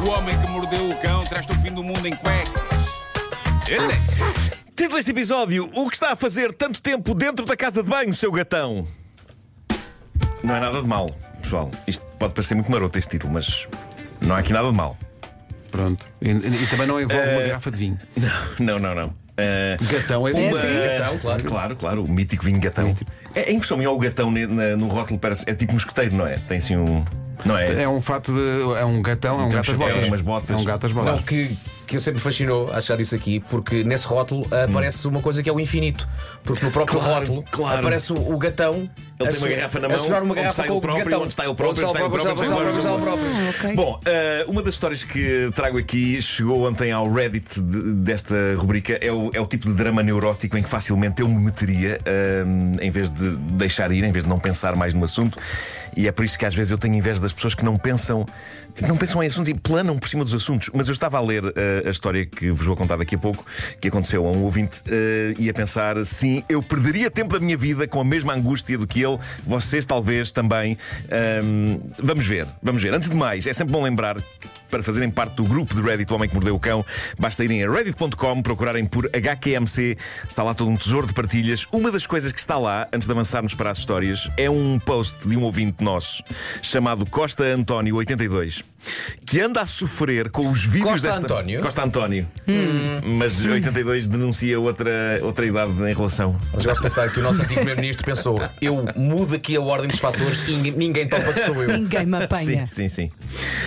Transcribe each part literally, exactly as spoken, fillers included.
O homem que mordeu o cão traz-te o fim do mundo em cuecas. Título deste episódio: o que está a fazer tanto tempo dentro da casa de banho, seu gatão? Não é nada de mal, pessoal. Isto pode parecer muito maroto, este título, mas não há aqui nada de mal. Pronto. E, e também não envolve uh... uma garrafa de vinho. Não, não, não. Uh, gatão é vinho. Uma... É, gatão, claro. Claro, claro, o mítico vinho gatão. Mítico. É, é impressão minha, o gatão no, no rótulo parece, é tipo mosqueteiro, não é? Tem assim um. Não é? É um fato de. É um gatão, é um gato às botas. É umas botas. É um gato às botas. Não, que, que eu sempre me fascinou, acho que já disse aqui, porque nesse rótulo uh, aparece uma coisa que é o infinito. Porque no próprio claro, rótulo claro. aparece o, o gatão. Ele tem uma garrafa na mão, a segurar uma garrafa onde está ele próprio, gatão. onde está ele próprio, onde está ele próprio, onde está ele próprio. Okay. Bom, uh, uma das histórias que trago aqui chegou ontem ao Reddit de, desta rubrica. É o, é o tipo de drama neurótico em que facilmente eu me meteria, uh, em vez de deixar ir, em vez de não pensar mais no assunto. E é por isso que às vezes eu tenho inveja das pessoas que não pensam Não pensam em assuntos e planam por cima dos assuntos. Mas eu estava a ler uh, a história que vos vou contar daqui a pouco, que aconteceu a um ouvinte, uh, e a pensar: sim, eu perderia tempo da minha vida com a mesma angústia do que ele. Vocês talvez também. Um, vamos ver, vamos ver. Antes de mais, é sempre bom lembrar que, para fazerem parte do grupo de Reddit O Homem que Mordeu o Cão, basta irem a reddit ponto com, procurarem por H Q M C. Está lá todo um tesouro de partilhas. Uma das coisas que está lá, antes de avançarmos para as histórias, é um post de um ouvinte nosso chamado Costa António oitenta e dois, que anda a sofrer com os vídeos Costa desta... António? Costa António. Hum. Mas oitenta e dois denuncia outra, outra idade em relação. Mas gosto de pensar que o nosso antigo primeiro-ministro pensou: eu mudo aqui a ordem dos fatores e ninguém topa que sou eu. Ninguém me apanha. Sim, sim, sim.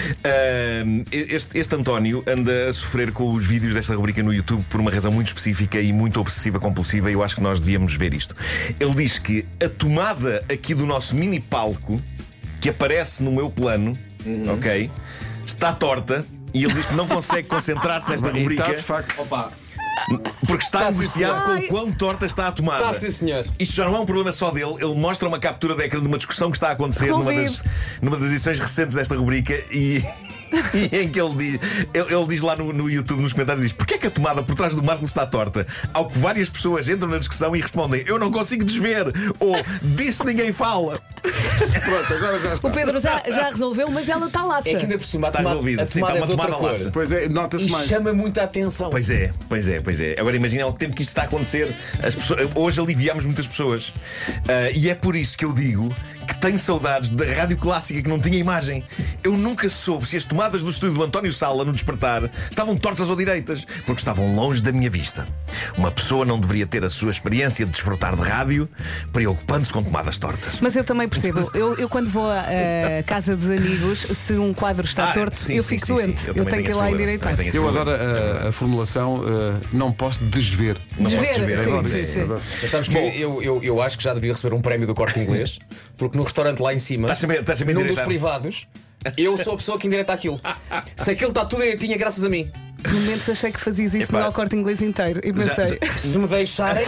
Uh, este, este António anda a sofrer com os vídeos desta rubrica no YouTube por uma razão muito específica e muito obsessiva compulsiva, e eu acho que nós devíamos ver isto. Ele diz que a tomada aqui do nosso mini palco, que aparece no meu plano, uhum. ok, está torta, e ele diz que não consegue concentrar-se nesta rubrica. Está de facto. Opa. Porque está angustiado com o quão torta está a tomada. Está, sim, senhor. Isto já não é um problema só dele. Ele mostra uma captura de ecrã de uma discussão que está a acontecer numa das, numa das edições recentes desta rubrica, e, e em que ele diz, ele, ele diz lá no, no YouTube, nos comentários, diz: porquê é que a tomada por trás do Marco está torta? Ao que várias pessoas entram na discussão e respondem: eu não consigo desver, ou disso ninguém fala. Pronto, agora já está. O Pedro já, já resolveu, mas ela está laça. É que ainda por cima Está a tomada, resolvido. a Sim, tomada está uma é de outra tomada cor. laça. Pois é, nota-se E mais. chama muita atenção. Pois é, pois é, pois é. Agora imagina o tempo que isto está a acontecer. As pessoas, hoje aliviámos muitas pessoas. Uh, e é por isso que eu digo que tenho saudades da rádio clássica que não tinha imagem. Eu nunca soube se as tomadas do estúdio do António Sala no Despertar estavam tortas ou direitas, porque estavam longe da minha vista. Uma pessoa não deveria ter a sua experiência de desfrutar de rádio preocupando-se com tomadas tortas. Mas eu também percebo. Eu, eu quando vou a, a casa de amigos, se um quadro está Ah, torto, sim, eu sim, fico sim, doente. sim. Eu, Eu tenho também que ir tenho lá esse endireitar. problema. Eu adoro a, a formulação uh, não posso desver. Não posso Desver, desver. sim, Adoro sim, isso. sim. Adoro. Mas sabes que eu, eu, eu acho que já devia receber um prémio do Corte Inglês, porque no restaurante lá em cima, Estás a estás a me num dos endireitar. privados, eu sou a pessoa que endireita aquilo. Se aquilo está tudo direitinho, é graças a mim. Por momentos achei que fazias isso Epá. no Corte Inglês inteiro. E Já- pensei. já- Se me deixarem,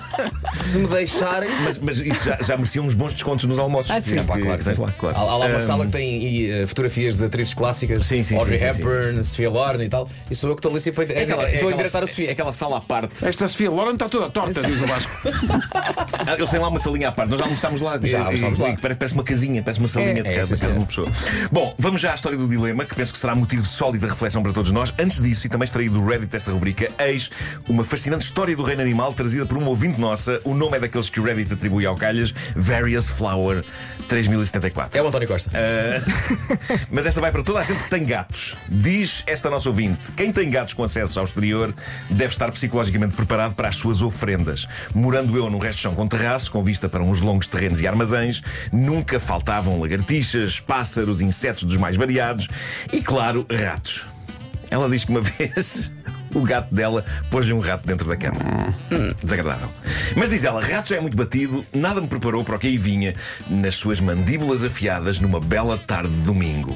se me deixarem. Mas, mas isso já, já merecia uns bons descontos nos almoços. Ah, sim. Que- É pá, claro. que tens lá, claro. Há, há lá uma Um, sala que tem e, uh, fotografias de atrizes clássicas, Sim, sim, Audrey sim, sim, Hepburn, Sofia Loren e tal. E sou eu que estou ali sempre a, É aquela, é estou a aquela- endireitar a Sofia. é aquela sala à parte. Esta Sofia Loren está toda torta, diz o Vasco. Ah, Eles têm lá uma salinha à parte. Nós já almoçámos lá. Já E- almoçámos e- lá. e Parece parece uma casinha, parece uma salinha É. de É, casa, sim, casa de uma senhor. pessoa. Bom, vamos já à história do dilema, que penso que será motivo de sólida reflexão para todos nós. Antes disso, e também extraído do Reddit desta rubrica, eis uma fascinante história do reino animal trazida por uma ouvinte nossa. O nome é daqueles que o Reddit atribui ao calhas: Various Flower três mil e setenta e quatro. É o António Costa. Uh, mas esta vai para toda a gente que tem gatos. Diz esta nossa ouvinte: quem tem gatos com acesso ao exterior deve estar psicologicamente preparado para as suas ofrendas. Morando eu num resto de chão com terraço, com vista para uns longos terrenos e armazéns, nunca faltavam lagartixas, pássaros, insetos dos mais variados e, claro, ratos. Ela diz que uma vez o gato dela pôs-lhe um rato dentro da cama. Hum, desagradável. Mas diz ela: rato já é muito batido, nada me preparou para o que aí vinha nas suas mandíbulas afiadas numa bela tarde de domingo.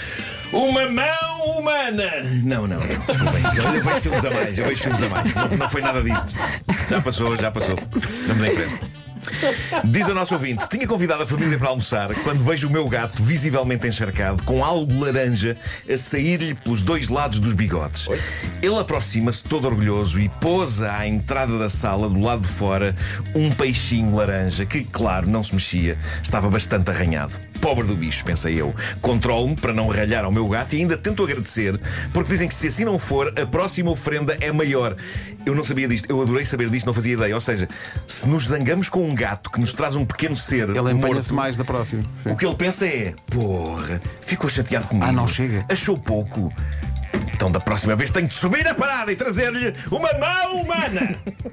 Uma mão humana! Não, não, não, desculpem. Eu vejo filmes a mais, eu vejo filmes a mais. Não, não foi nada disto. Já passou, já passou. Vamos em frente. Diz a nosso ouvinte: tinha convidado a família para almoçar quando vejo o meu gato visivelmente encharcado, com algo laranja a sair-lhe pelos dois lados dos bigodes. Oi? Ele aproxima-se todo orgulhoso e pousa à entrada da sala, do lado de fora, um peixinho laranja que, claro, não se mexia, estava bastante arranhado. Pobre do bicho, pensei eu. Controlo-me para não ralhar ao meu gato e ainda tento agradecer, porque dizem que se assim não for, a próxima ofrenda é maior. Eu não sabia disto, eu adorei saber disto, não fazia ideia. Ou seja, se nos zangamos com um gato que nos traz um pequeno ser, Ele empenha-se morto, mais da próxima. Sim. o que ele pensa é: porra, ficou chateado comigo. Ah, não chega. Achou pouco. Então da próxima vez tenho de subir a parada e trazer-lhe uma mão humana.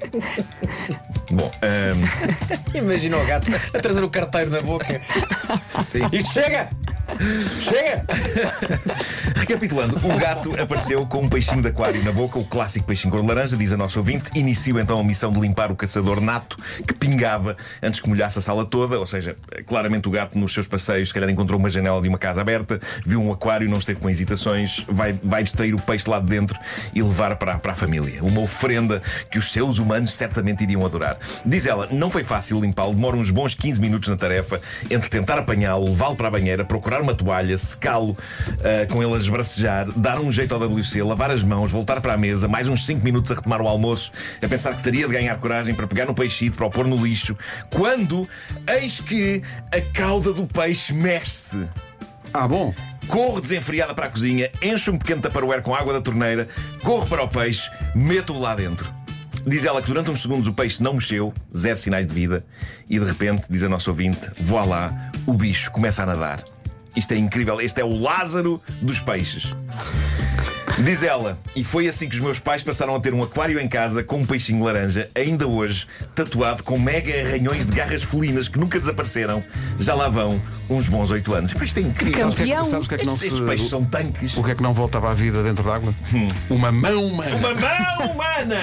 Bom, um... Imagina o gato a trazer o carteiro na boca. Sim. E chega! Chega! Recapitulando, o gato apareceu com um peixinho de aquário na boca, o clássico peixinho cor de laranja, diz a nosso ouvinte. Iniciou então a missão de limpar o caçador nato que pingava antes que molhasse a sala toda. Ou seja, claramente o gato nos seus passeios se calhar encontrou uma janela de uma casa aberta, viu um aquário, não esteve com hesitações, vai, vai distrair o peixe lá de dentro e levar para, para a família. Uma ofrenda que os seus humanos certamente iriam adorar. Diz ela, não foi fácil limpá-lo, demora uns bons quinze minutos na tarefa, entre tentar apanhá-lo, levá-lo para a banheira, procurar uma toalha, secá-lo uh, com ele a esbracejar, dar um jeito ao W C, lavar as mãos, voltar para a mesa, mais uns cinco minutos a retomar o almoço, a pensar que teria de ganhar coragem para pegar no peixito, para o pôr no lixo, quando eis que a cauda do peixe mexe-se. Ah, bom. Corro desenfreada para a cozinha, encho um pequeno tupperware com água da torneira, corro para o peixe, meto-o lá dentro. Diz ela que durante uns segundos o peixe não mexeu, zero sinais de vida, e de repente, diz a nossa ouvinte, voilá, o bicho começa a nadar. Isto é incrível, este é o Lázaro dos peixes. Diz ela, e foi assim que os meus pais passaram a ter um aquário em casa com um peixinho laranja, ainda hoje tatuado com mega arranhões de garras felinas que nunca desapareceram. Já lá vão uns bons oito anos. Isto é incrível. Sabes o que é que, Campeão. sabes o que é que não Estes, se... estes peixes são tanques. O que é que não voltava à vida dentro d'água? Hum. Uma mão humana. Uma mão humana!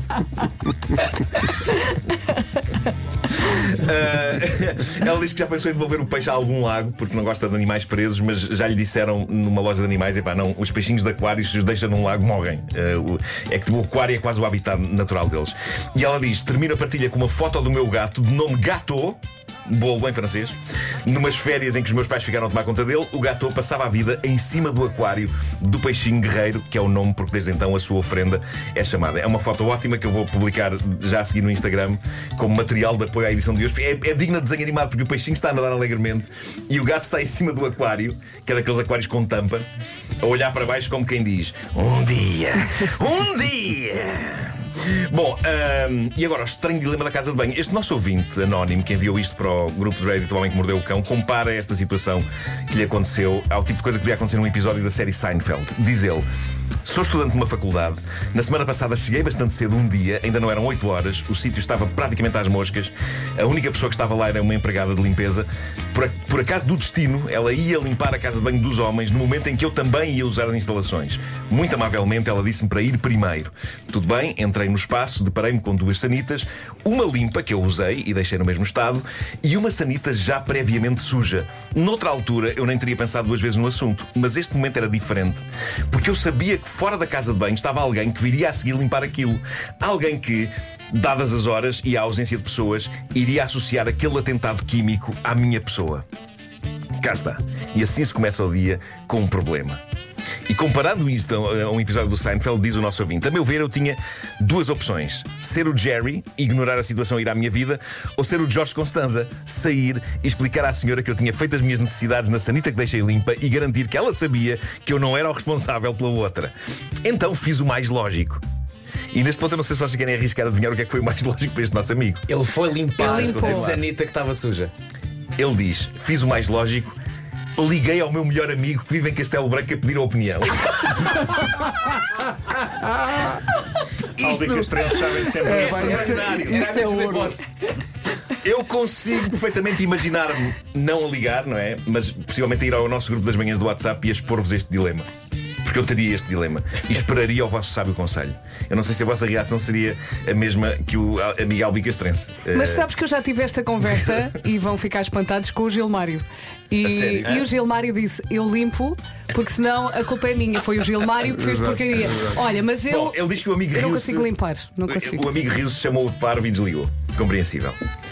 Uh, ela disse que já pensou em devolver o peixe a algum lago porque não gosta de animais presos, mas já lhe disseram numa loja de animais: epá, não, os peixinhos de aquário, se os deixa num lago, morrem. Uh, o, é que o aquário é quase o habitat natural deles. E ela diz: termina a partilha com uma foto do meu gato de nome Gato, bolo em francês. Numas férias em que os meus pais ficaram a tomar conta dele, o Gato passava a vida em cima do aquário do peixinho guerreiro, que é o nome porque desde então a sua ofrenda é chamada. É uma foto ótima que eu vou publicar já a seguir no Instagram como material de apoio à edição de hoje. É, é digna de desenho animado porque o peixinho está a nadar alegremente e o gato está em cima do aquário, que é daqueles aquários com tampa, a olhar para baixo como quem diz: um dia, um dia. Bom, um, e agora o estranho dilema da casa de banho. Este nosso ouvinte anónimo que enviou isto para o grupo de Reddit, O Homem que Mordeu o Cão, compara esta situação que lhe aconteceu ao tipo de coisa que podia acontecer num episódio da série Seinfeld. Diz ele: sou estudante numa faculdade. Na semana passada cheguei bastante cedo um dia, ainda não eram oito horas, o sítio estava praticamente às moscas. A única pessoa que estava lá era uma empregada de limpeza. Por, por acaso do destino, ela ia limpar a casa de banho dos homens no momento em que eu também ia usar as instalações. Muito amavelmente ela disse-me para ir primeiro. Tudo bem, entrei no espaço, deparei-me com duas sanitas, uma limpa que eu usei e deixei no mesmo estado, e uma sanita já previamente suja. Noutra altura eu nem teria pensado duas vezes no assunto, mas este momento era diferente, porque eu sabia que fora da casa de banho estava alguém que viria a seguir limpar aquilo. Alguém que, dadas as horas e a ausência de pessoas, iria associar aquele atentado químico à minha pessoa. Cá está. E assim se começa o dia com um problema. E comparando isto a um episódio do Seinfeld, diz o nosso ouvinte: a meu ver eu tinha duas opções: ser o Jerry, ignorar a situação e ir à minha vida, ou ser o Jorge Constanza, sair e explicar à senhora que eu tinha feito as minhas necessidades na sanita que deixei limpa e garantir que ela sabia que eu não era o responsável pela outra. Então fiz o mais lógico. E neste ponto eu não sei se vocês querem arriscar a adivinhar o que é que foi o mais lógico para este nosso amigo. Ele foi limpar Ele limpou. a sanita que estava suja. Ele diz: fiz o mais lógico, liguei ao meu melhor amigo que vive em Castelo Branco a pedir a opinião. Isto... As três sabem sempre. É, Este vai é ser- cenário. isso é ouro. Eu consigo perfeitamente imaginar-me não a ligar, não é? Mas possivelmente a ir ao nosso grupo das manhãs do WhatsApp e a expor-vos este dilema. Porque eu teria este dilema e esperaria o vosso sábio conselho. Eu não sei se a vossa reação seria a mesma que o amigo Albi Castrense. Mas Eh, sabes que eu já tive esta conversa e vão ficar espantados com o Gilmário. E, A sério? e o Gilmário disse: eu limpo, porque senão a culpa é minha. Foi o Gilmário que fez Exato, porcaria. Olha, mas eu, Bom, ele diz que o amigo eu não riu-se- consigo limpar. Não consigo. O amigo riu-se, chamou-o de parvo e desligou. Compreensível.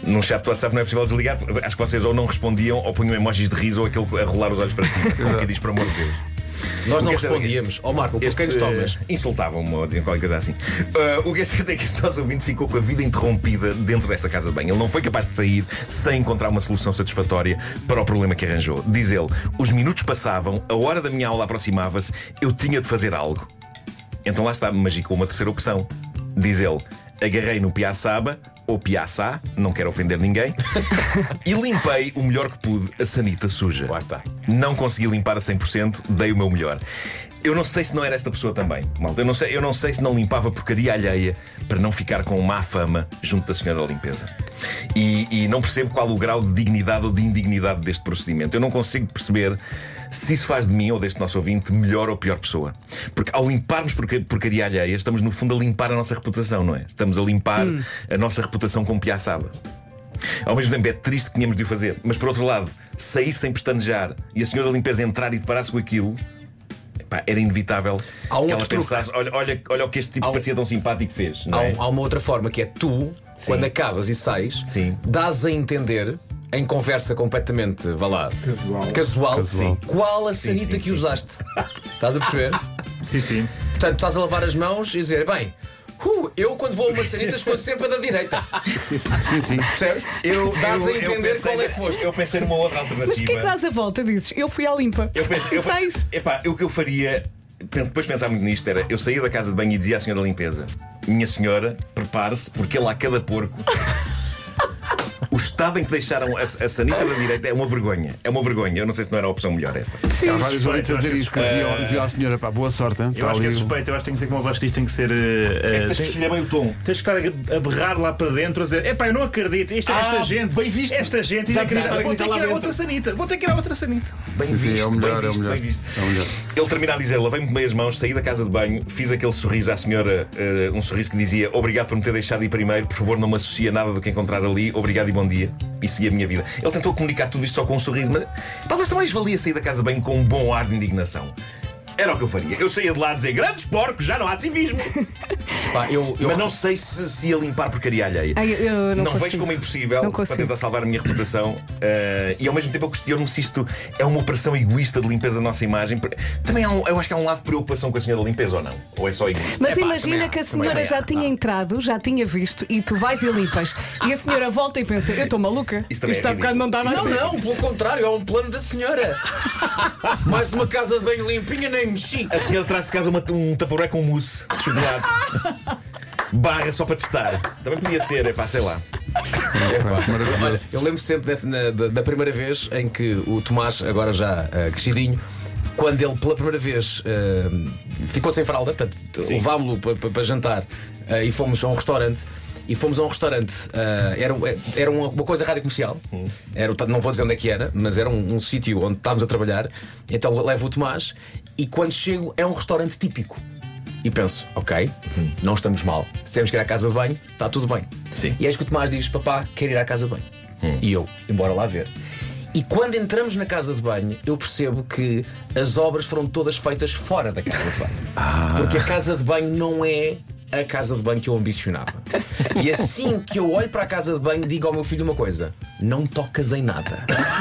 Num chat do WhatsApp não é possível desligar. Acho que vocês ou não respondiam ou punham emojis de riso ou aquele a rolar os olhos para cima. Como que diz, por amor de Deus. Nós não O que é certo é que- respondíamos. Ó Marco, por Este, quem nos tomas? eh, Insultavam-me ou diziam qualquer coisa assim. Uh, o que é certo é que este nosso ouvinte ficou com a vida interrompida dentro desta casa de banho. Ele não foi capaz de sair sem encontrar uma solução satisfatória para o problema que arranjou. Diz ele: os minutos passavam, a hora da minha aula aproximava-se, eu tinha de fazer algo. Então lá está, magicou uma terceira opção. Diz ele: agarrei no piaçaba, ou piaçá, não quero ofender ninguém, e limpei o melhor que pude a sanita suja. Lá está. Não consegui limpar a cem por cento, dei o meu melhor. Eu não sei se não era esta pessoa também, malta. Eu não sei, eu não sei se não limpava porcaria alheia para não ficar com má fama junto da senhora da limpeza. E, e não percebo qual o grau de dignidade ou de indignidade deste procedimento. Eu não consigo perceber se isso faz de mim ou deste nosso ouvinte melhor ou pior pessoa. Porque ao limparmos porca- porcaria alheia, estamos no fundo a limpar a nossa reputação, não é? Estamos a limpar Hum. a nossa reputação com piaçada. Ao mesmo tempo é triste que tínhamos de o fazer. Mas por outro lado, sair sem pestanejar e a senhora da limpeza entrar e deparar-se com aquilo, epá, era inevitável Há um que ela outro truque. pensasse: olha, olha, olha o que este tipo Há um- parecia tão simpático fez, não Há, é? um- há uma outra forma que é tu, Sim. quando acabas e sais, Sim. dás a entender, em conversa completamente, vá lá, Casual. casual, Sim. qual a Sim, sanita sim, que sim, usaste. Estás a perceber? Sim, sim. Portanto, estás a lavar as mãos e dizer: bem, uh, eu quando vou a uma sanita escondo sempre a da direita. Sim, sim. Percebes? Eu, Dás eu- a eu entender pensei, qual é que foste. Eu pensei numa outra alternativa. Mas porquê que dás a volta? Dizes, eu fui à limpa. Eu pensei, eu, Sais. epá, o que eu faria, depois de pensar muito nisto, era: eu saía da casa de banho e dizia à senhora da limpeza: minha senhora, prepare-se, porque lá cada porco. O estado em que deixaram a, a sanita da direita é uma vergonha. É uma vergonha. Eu não sei se não era a opção melhor esta. Sim. Há vários ouvintes a eu acho dizer que isso, que diziam, diziam à senhora, pá, boa sorte. hein? Eu Está acho que é ali o- suspeito, eu acho que tem que ser como a voz disto, tem que ser. eh, É eh, que tens que tem- escolher bem o tom. Tens que estar a, a berrar lá para dentro a dizer: epá, eu não acredito, esta, Ah, esta gente, bem visto. esta gente, Já inacreditável. queria estar a Vou ter gritar que lá ir a dentro. outra sanita, vou ter que ir a outra sanita. Bem Sim, sim, visto, é o melhor, bem é o visto, melhor. bem visto. É o melhor. Ele termina a dizer: lavei-me bem as mãos, saí da casa de banho, fiz aquele sorriso à senhora, eh, um sorriso que dizia: obrigado por me ter deixado ir primeiro, por favor, não me associa nada do que encontrar ali, obrigado e bom dia. E segui a minha vida. Ele tentou comunicar tudo isto só com um sorriso, mas talvez também valia sair da casa de banho com um bom ar de indignação. Era o que eu faria. Eu saía de lá a dizer: grandes porcos, já não há civismo. Pá, eu, eu, Mas não sei se, se ia limpar porcaria alheia. Ai, eu- eu não vejo consigo. como impossível Não para consigo. tentar salvar a minha reputação. eh, e ao mesmo tempo eu questiono se isto é uma operação egoísta de limpeza da nossa imagem. Também há um, eu acho que há um lado de preocupação com a senhora da limpeza, ou não? Ou é só egoísta? Mas Epá, imagina também há, que a também senhora há, já há. tinha entrado, já tinha visto, e tu vais e limpas. E a senhora volta e pensa: eu estou maluca. Isso também é Isto há bocado não estava ridículo. assim. Não, não, pelo contrário, é um plano da senhora. Mais uma casa de banho limpinha, nem mexi. A senhora traz de casa uma, um taporé com mousse de chocolate. Barra só para testar. Também podia ser, é pá, sei lá. Olha, eu lembro sempre dessa, na- da, da primeira vez em que o Tomás, agora já ah, crescidinho, quando ele pela primeira vez ah, ficou sem fralda, portanto, Sim. levámo-lo para, para- para jantar ah, e fomos a um restaurante. E fomos a um restaurante, ah, era, um- era uma, uma coisa rádio comercial, era, o- não vou dizer onde é que era, mas era um, um sítio onde estávamos a trabalhar. Então levo o Tomás e quando chego é um restaurante típico. E penso: ok, não estamos mal. Se temos que ir à casa de banho, está tudo bem. Sim. E é isso que o Tomás diz: papá, quero ir à casa de banho. E eu, embora lá ver. E quando entramos na casa de banho, eu percebo que as obras foram todas feitas fora da casa de banho. Porque a casa de banho não é a casa de banho que eu ambicionava. E assim que eu olho para a casa de banho, digo ao meu filho uma coisa: não tocas em nada.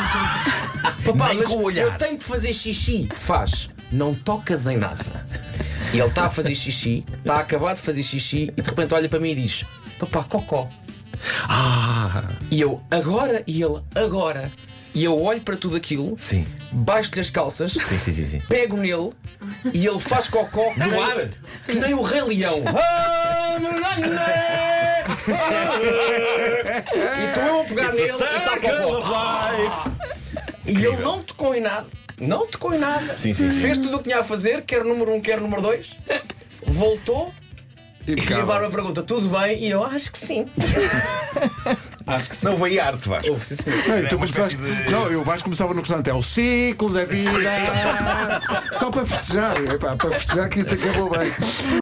Papá, Nem mas com o olhar. eu tenho que fazer xixi. Faz, não tocas em nada. E ele está a fazer xixi, está a acabar de fazer xixi e de repente olha para mim e diz: papá, cocó. Ah, E eu, agora? E ele, agora. E eu olho para tudo aquilo, sim. baixo-lhe as calças, Sim, sim, sim, sim. pego nele e ele faz cocó que No nem, ar? que nem o Rei Leão. E estou eu a pegar nele e está cocó. E ele não tocou em nada. Não tocou em nada. Sim, sim, sim. Fez tudo o que tinha a fazer, quer número um, quer número dois. Voltou. E a Impecável. Bárbara pergunta: tudo bem? E eu acho que sim. Acho que se não veio arte, Vasco. Ouve, sim, senhor. Não, e É tu uma começaste. espécie de- Não, eu Vasco começava no restaurante. É o ciclo da vida. Só para festejar. Epá, para festejar que isto acabou bem.